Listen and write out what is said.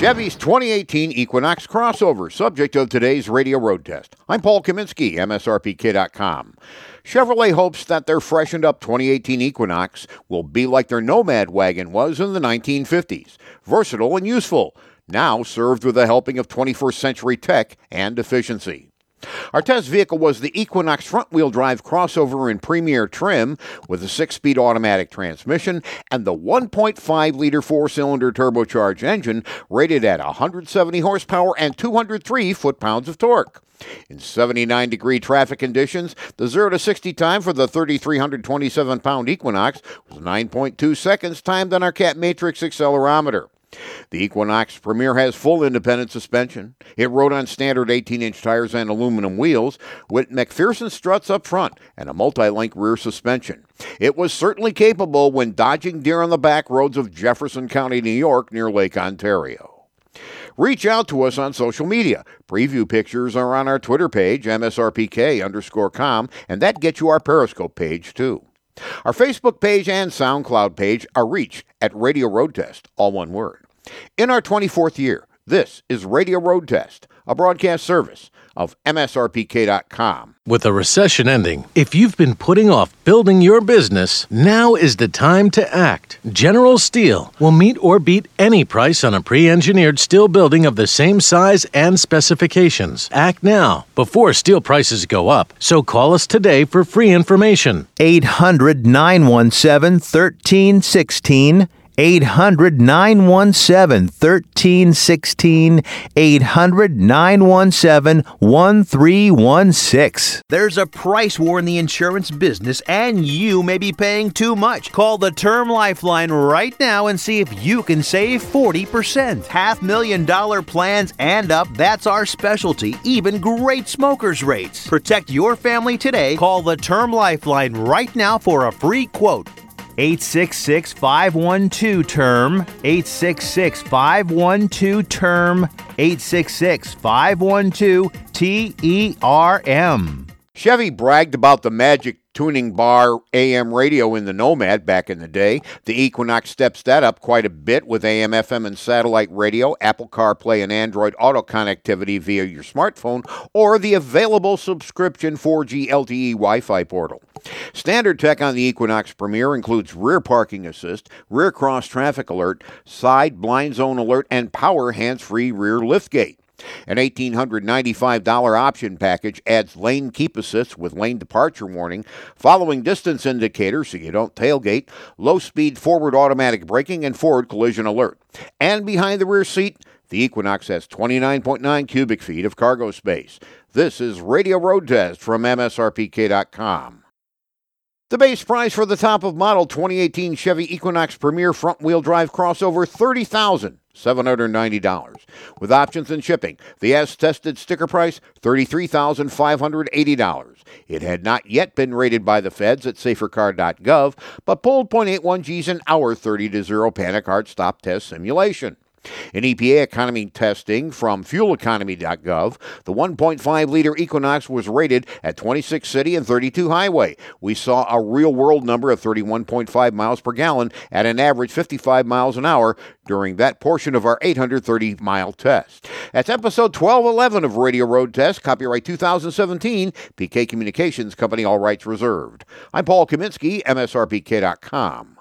Chevy's 2018 Equinox crossover, subject of today's radio road test. I'm Paul Kaminsky, MSRPK.com. Chevrolet hopes that their freshened up 2018 Equinox will be like their Nomad wagon was in the 1950s, versatile and useful, now served with a helping of 21st century tech and efficiency. Our test vehicle was the Equinox front-wheel drive crossover in premier trim with a 6-speed automatic transmission and the 1.5-liter 4-cylinder turbocharged engine rated at 170 horsepower and 203 foot-pounds of torque. In 79-degree traffic conditions, the 0 to 60 time for the 3,327-pound Equinox was 9.2 seconds timed on our Cat Matrix accelerometer. The Equinox Premier has full independent suspension. It rode on standard 18-inch tires and aluminum wheels with McPherson struts up front and a multi-link rear suspension. It was certainly capable when dodging deer on the back roads of Jefferson County, New York, near Lake Ontario. Reach out to us on social media. Preview pictures are on our Twitter page, MSRPK_com, and that gets you our Periscope page, too. Our Facebook page and SoundCloud page are reached at Radio Road Test, all one word. In our 24th year, this is Radio Road Test, a broadcast service of MSRPK.com. With a recession ending, if you've been putting off building your business, now is the time to act. General Steel will meet or beat any price on a pre-engineered steel building of the same size and specifications. Act now, before steel prices go up. So call us today for free information. 800-917-1316. 800-917-1316, 800-917-1316. There's a price war in the insurance business, and you may be paying too much. Call the Term Lifeline right now and see if you can save 40%. $500,000 plans and up, that's our specialty. Even great smokers' rates. Protect your family today. Call the Term Lifeline right now for a free quote. 866-512-TERM, 866-512-TERM, 866-512-TERM. Chevy bragged about the Magic Tuning Bar AM radio in the Nomad back in the day. The Equinox steps that up quite a bit with AM, FM, and satellite radio, Apple CarPlay and Android Auto connectivity via your smartphone, or the available subscription 4G LTE Wi-Fi portal. Standard tech on the Equinox Premier includes rear parking assist, rear cross traffic alert, side blind zone alert, and power hands-free rear liftgate. An $1,895 option package adds lane keep assist with lane departure warning, following distance indicator so you don't tailgate, low-speed forward automatic braking, and forward collision alert. And behind the rear seat, the Equinox has 29.9 cubic feet of cargo space. This is Radio Road Test from MSRPK.com. The base price for the top-of-model 2018 Chevy Equinox Premier front-wheel drive crossover, $30,790. With options and shipping, the as-tested sticker price, $33,580. It had not yet been rated by the feds at safercar.gov, but pulled 0.81 Gs an hour 30-0 panic hard stop test simulation. In EPA economy testing from fueleconomy.gov, the 1.5-liter Equinox was rated at 26 city and 32 highway. We saw a real-world number of 31.5 miles per gallon at an average 55 miles an hour during that portion of our 830-mile test. That's episode 1211 of Radio Road Test, copyright 2017, PK Communications Company, all rights reserved. I'm Paul Kaminsky, MSRPK.com.